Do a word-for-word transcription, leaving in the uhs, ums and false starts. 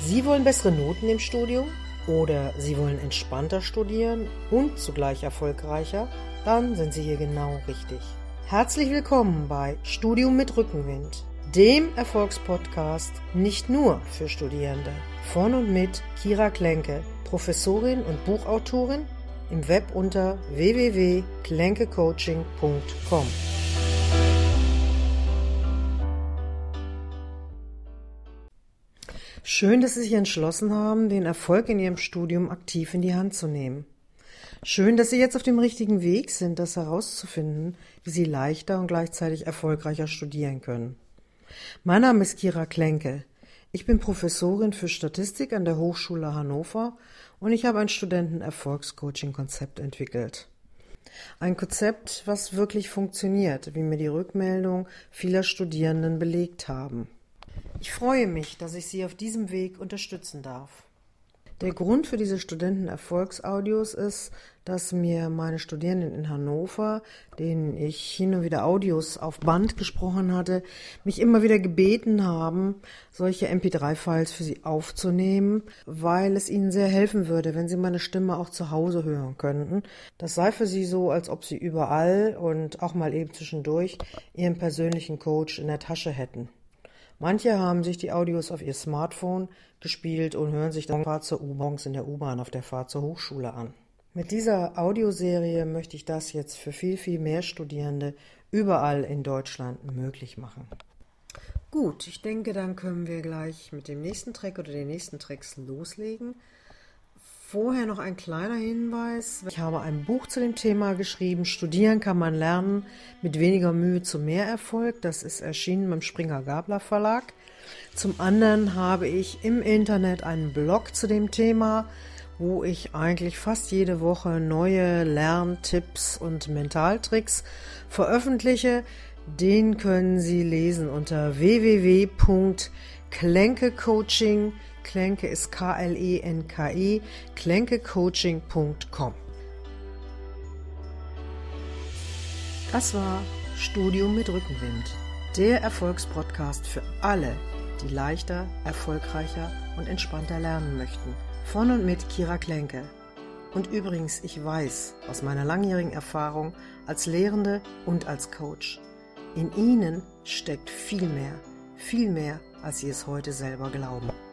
Sie wollen bessere Noten im Studium oder Sie wollen entspannter studieren und zugleich erfolgreicher? Dann sind Sie hier genau richtig. Herzlich willkommen bei Studium mit Rückenwind, dem Erfolgspodcast nicht nur für Studierende. Von und mit Kira Klenke, Professorin und Buchautorin, im Web unter w w w punkt klenkecoaching punkt com. Schön, dass Sie sich entschlossen haben, den Erfolg in Ihrem Studium aktiv in die Hand zu nehmen. Schön, dass Sie jetzt auf dem richtigen Weg sind, das herauszufinden, wie Sie leichter und gleichzeitig erfolgreicher studieren können. Mein Name ist Kira Klenke. Ich bin Professorin für Statistik an der Hochschule Hannover und ich habe ein Studenten-Erfolgscoaching-Konzept entwickelt. Ein Konzept, was wirklich funktioniert, wie mir die Rückmeldung vieler Studierenden belegt haben. Ich freue mich, dass ich Sie auf diesem Weg unterstützen darf. Der Grund für diese Studenten-Erfolgsaudios ist, dass mir meine Studierenden in Hannover, denen ich hin und wieder Audios auf Band gesprochen hatte, mich immer wieder gebeten haben, solche M P drei Files für sie aufzunehmen, weil es ihnen sehr helfen würde, wenn sie meine Stimme auch zu Hause hören könnten. Das sei für sie so, als ob sie überall und auch mal eben zwischendurch ihren persönlichen Coach in der Tasche hätten. Manche haben sich die Audios auf ihr Smartphone gespielt und hören sich dann Fahrt zur U-Bahn in der U-Bahn auf der Fahrt zur Hochschule an. Mit dieser Audioserie möchte ich das jetzt für viel, viel mehr Studierende überall in Deutschland möglich machen. Gut, ich denke, dann können wir gleich mit dem nächsten Track oder den nächsten Tracks loslegen. Vorher noch ein kleiner Hinweis. Ich habe ein Buch zu dem Thema geschrieben, Studieren kann man lernen, mit weniger Mühe zu mehr Erfolg. Das ist erschienen beim Springer-Gabler Verlag. Zum anderen habe ich im Internet einen Blog zu dem Thema, wo ich eigentlich fast jede Woche neue Lerntipps und Mentaltricks veröffentliche. Den können Sie lesen unter w w w punkt klenkecoaching punkt com. Klenke ist K L E N K E, klenkecoaching punkt com. Das war Studium mit Rückenwind, der Erfolgspodcast für alle, die leichter, erfolgreicher und entspannter lernen möchten. Von und mit Kira Klenke. Und übrigens, ich weiß aus meiner langjährigen Erfahrung als Lehrende und als Coach, in Ihnen steckt viel mehr, viel mehr, als Sie es heute selber glauben.